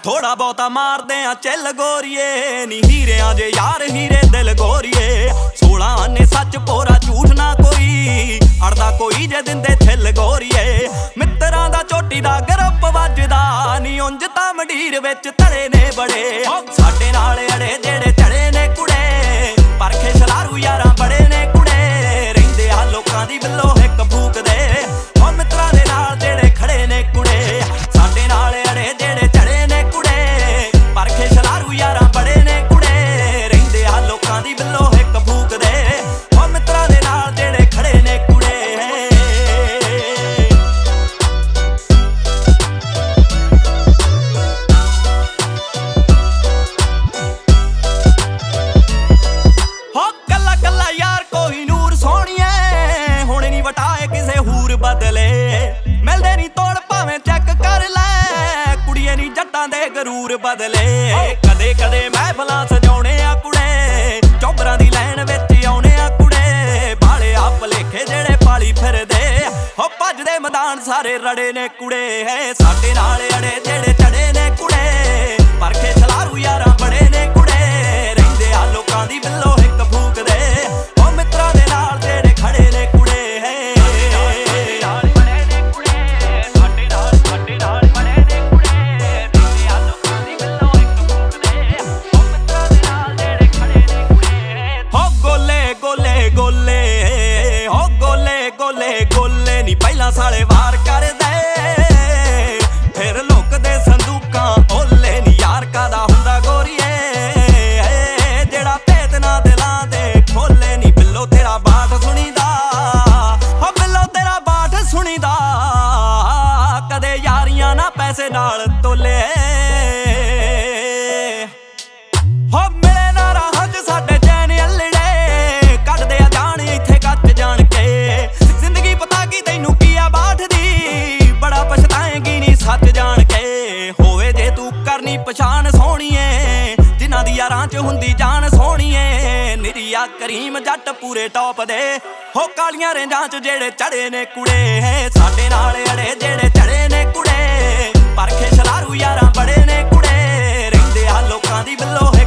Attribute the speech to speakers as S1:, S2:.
S1: ਥੋੜਾ ਬਹੁਤਾ ਮਾਰਦੇ ਆ ਚੱਲ ਗੋਰੀਏ ਨੀ ਹੀਰਿਆਂ ਜੇ ਯਾਰ ਹੀਰੇ ਦਿਲ ਗੋਰੀਏ 16 ਨੇ ਸੱਚ ਪੋਰਾ ਝੂਠ ਨਾ ਕੋਈ ਅੜਦਾ ਕੋਈ ਜੇ ਦਿੰਦੇ ਥਿਲ ਗੋਰੀਏ ਮਿੱਤਰਾਂ ਦਾ ਚੋਟੀ ਦਾ ਗਰੁੱਪ ਵੱਜਦਾ ਨੀ ਉਂਝ ਤਾਂ ਮੰਡੀਰ ਵਿੱਚ ਧੜੇ ਨੇ ਬੜੇ ਸਾਡੇ ਨਾਲ ਅੜੇ ਜਿਹੜੇ ਚੜੇ ਨੇ ਕੁੜੇ ਪਰਖੇ ਛਲਾਰੂ ਯਾਰਾਂ ਬੜੇ ਨੇ ਕੁੜੇ ਰਹਿੰਦੇ ਆ ਲੋਕਾਂ ਦੀ ਬਿੱਲੋ ਇੱਕ ਫੂਕਦੇ ਉਹ ਮਿੱਤਰਾਂ ਦੇ ਨਾਲ ਜਿਹੜੇ ਖੜੇ ਨੇ ਕੁੜੇ ਸਾਡੇ ਨਾਲ ਅੜੇ ਜਿਹੜੇ ਚੜੇ ਨੇ ਕੁੜੇ ਪਰਖੇ ਛਲਾਰੂ ਯਾਰਾਂ ਬੜੇ ਨੇ ਕੁੜੇ ਰਹਿੰਦੇ ਆ ਲੋਕਾਂ ਦੀ ਬਿੱਲੋ ਇੱਕ ਫੂਕਦੇ ਉਹ ਮਿੱਤਰਾਂ ਦੇ ਨਾਲ ਜਿਹੜੇ ਖੜੇ ਨੇ ਕੁੜੇ ਬਦਲੇ ਮਿਲਦੇ ਨੀ ਤੋੜ ਭਾਵੇਂ ਚੈੱਕ ਕਰ ਲੈ ਕੁੜੀਏ ਨੀ ਜੱਟਾਂ ਦੇ ਗਰੂਰ ਬਦਲੇ ਕਦੇ ਕਦੇ ਮਹਿਫਲਾਂ ਸਜਾਉਣੇ ਆ ਕੁੜੇ ਚੌਬਰਾਂ ਦੀ ਲਾਈਨ ਵਿੱਚ ਆਉਣੇ ਆ ਕੁੜੇ ਬਾਲੇ ਆ ਭਲੇਖੇ ਜਿਹੜੇ ਪਾਲੀ ਫਿਰਦੇ ਹੋ ਭੱਜਦੇ ਮੈਦਾਨ ਸਾਰੇ ਰੜੇ ਨੇ ਕੁੜੇ ਸਾਡੇ ਨਾਲ ਅੜੇ ਜਿਹੜੇ ਚੜੇ ਨੇ ਕੁੜੇ ਪਰਖੇ ਛਲਾਰੂ ਯਾਰਾਂ ਬੜੇ ਨੇ ਕੁੜੇ ਰਹਿੰਦੇ ਆ ਲੋਕਾਂ ਦੀ ਬਿੱਲੋ ਇੱਕ ਫੂਕਦੇ ਉਹ ਮਿੱਤਰਾਂ ਦੇ ਨਾਲ ਜਿਹੜੇ ਖੜੇ ਨੇ ਕੁੜੇ ਗੋਲੇ ਨੀ ਪਹਿਲਾਂ ਸਾਲੇ ਵਾਰ ਕਰਦੇ ਫਿਰ ਲੁਕਦੇ ਸੰਦੂਕਾਂ ਓਲੇ ਨੀ ਯਾਰ ਕਾਦਾ ਹੁੰਦਾ ਗੋਰੀਏ ਜਿਹੜਾ ਭੇਤ ਨਾ ਦਿਲਾਂ ਦੇ ਖੋਲੇ ਨੀ ਬਿੱਲੋ ਤੇਰਾ ਬਾਠ ਸੁਣੀਦਾ ਹੋ ਬਿੱਲੋ ਤੇਰਾ ਬਾਠ ਸੁਣੀਦਾ ਕਦੇ ਯਾਰੀਆਂ ਨਾ ਪੈਸੇ ਨਾਲ ਤੋਲੇ ਹੋ ਮਿਲੇ ਨਾ ਰਾਹ ਚ ਸਾਡੇ ਚੈਨ ਅਲੜੇ ਕੱਢਦੇ ਆ ਜਾਣ ਇੱਥੇ ਕੱਟ ਜਾਣ ਕੇ ਤੈਨੂੰ ਕੀ ਆ ਬਾਠ ਦੀ ਬੜਾ ਪਛਤਾਏਂਗੀ ਨੀ ਸੱਚ ਜਾਣ ਕੇ ਹੋਵੇ ਜੇ ਤੂੰ ਕਰਨੀ ਪਛਾਣ ਸੋਹਣੀਏ ਜਿਨ੍ਹਾਂ ਦੀ ਯਾਰਾਂ ਚ ਹੁੰਦੀ ਜਾਨ ਸੋਹਣੀਏ ਨਿਰੀਆ ਕਰੀਮ ਜੱਟ ਪੂਰੇ ਟੌਪ ਦੇ ਹੋ ਕਾਲੀਆਂ ਰੇਂਜਾਂ ਚ ਜਿਹੜੇ ਚੜੇ ਨੇ ਕੁੜੇ ਸਾਡੇ ਨਾਲ ਅੜੇ ਜਿਹੜੇ ਚੜੇ ਨੇ ਕੁੜੇ ਪਰਖੇ ਛਲਾਰੂ ਯਾਰਾਂ ਬੜੇ ਨੇ ਕੁੜੇ ਰਹਿੰਦੇ ਆ ਲੋਕਾਂ ਦੀ ਬਿੱਲੋ